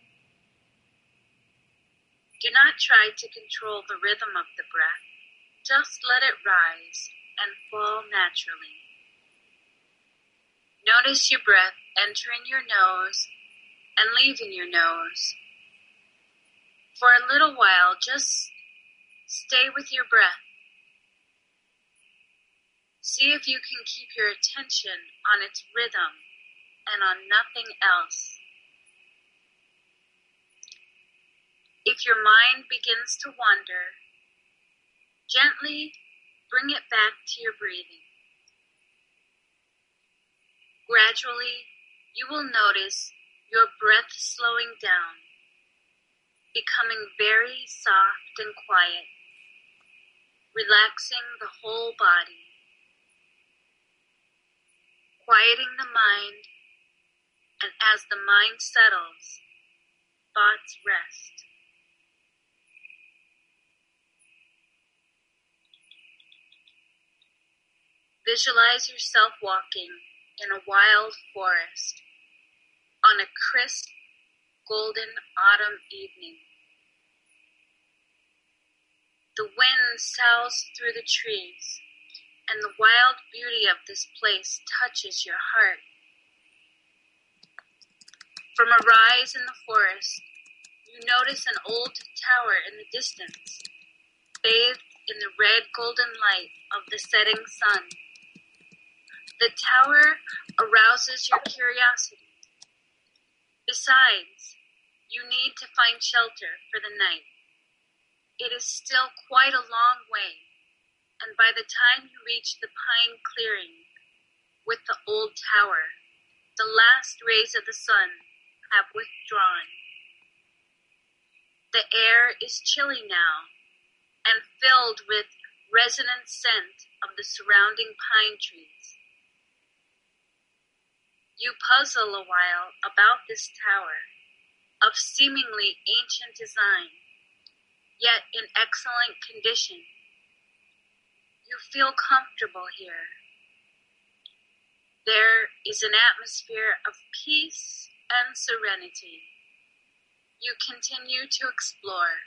Do not try to control the rhythm of the breath. Just let it rise and fall naturally. Notice your breath entering your nose and leaving your nose. For a little while, just stay with your breath. See if you can keep your attention on its rhythm and on nothing else. If your mind begins to wander, gently bring it back to your breathing. Gradually, you will notice your breath slowing down, becoming very soft and quiet, relaxing the whole body. Quieting the mind, and as the mind settles, thoughts rest. Visualize yourself walking in a wild forest on a crisp, golden autumn evening. The wind soughs through the trees, and the wild beauty of this place touches your heart. From a rise in the forest, you notice an old tower in the distance, bathed in the red golden light of the setting sun. The tower arouses your curiosity. Besides, you need to find shelter for the night. It is still quite a long way, and by the time you reach the pine clearing with the old tower, the last rays of the sun have withdrawn. The air is chilly now and filled with resonant scent of the surrounding pine trees. You puzzle a while about this tower of seemingly ancient design, yet in excellent condition. You feel comfortable here. There is an atmosphere of peace and serenity. You continue to explore.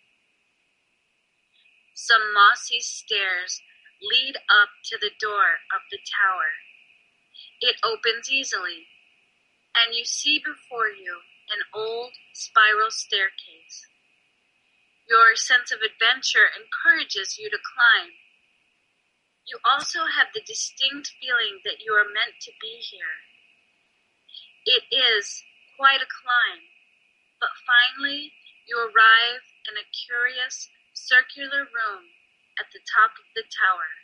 Some mossy stairs lead up to the door of the tower. It opens easily, and you see before you an old spiral staircase. Your sense of adventure encourages you to climb. You also have the distinct feeling that you are meant to be here. It is quite a climb, but finally you arrive in a curious circular room at the top of the tower.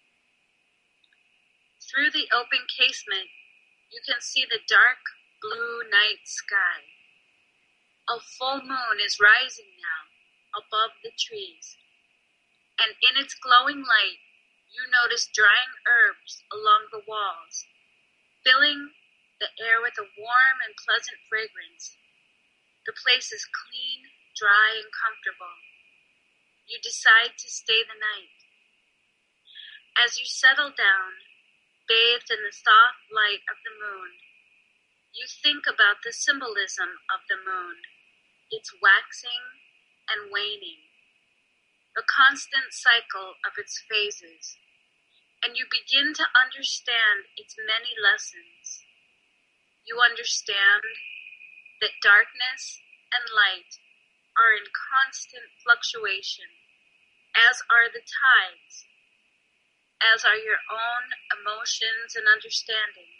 Through the open casement, you can see the dark blue night sky. A full moon is rising now above the trees, and in its glowing light, you notice drying herbs along the walls, filling the air with a warm and pleasant fragrance. The place is clean, dry, and comfortable. You decide to stay the night. As you settle down, bathed in the soft light of the moon, you think about the symbolism of the moon, its waxing and waning, the constant cycle of its phases, and you begin to understand its many lessons. You understand that darkness and light are in constant fluctuation, as are the tides, as are your own emotions and understanding.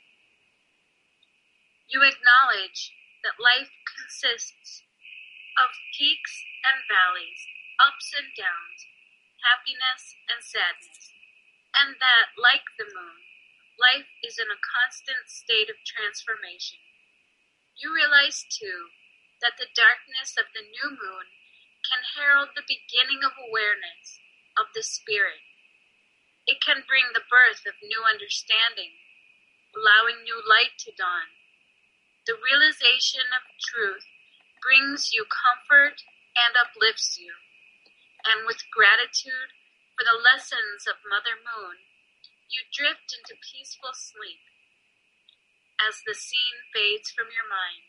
You acknowledge that life consists of peaks and valleys, ups and downs, happiness and sadness, and that, like the moon, life is in a constant state of transformation. You realize, too, that the darkness of the new moon can herald the beginning of awareness of the spirit. It can bring the birth of new understanding, allowing new light to dawn. The realization of truth brings you comfort and uplifts you. And with gratitude for the lessons of Mother Moon, you drift into peaceful sleep as the scene fades from your mind.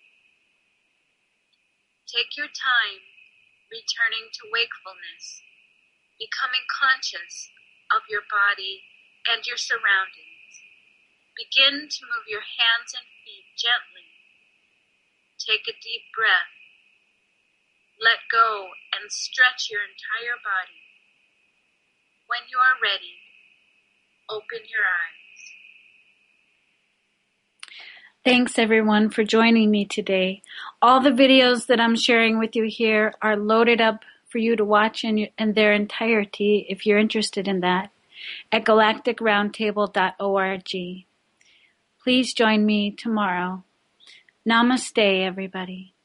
Take your time returning to wakefulness, becoming conscious of your body and your surroundings. Begin to move your hands and feet gently. Take a deep breath. Let go and stretch your entire body. When you are ready, open your eyes. Thanks everyone for joining me today. All the videos that I'm sharing with you here are loaded up for you to watch in, in their entirety if you're interested in that at galactic roundtable dot org. Please join me tomorrow. Namaste, everybody.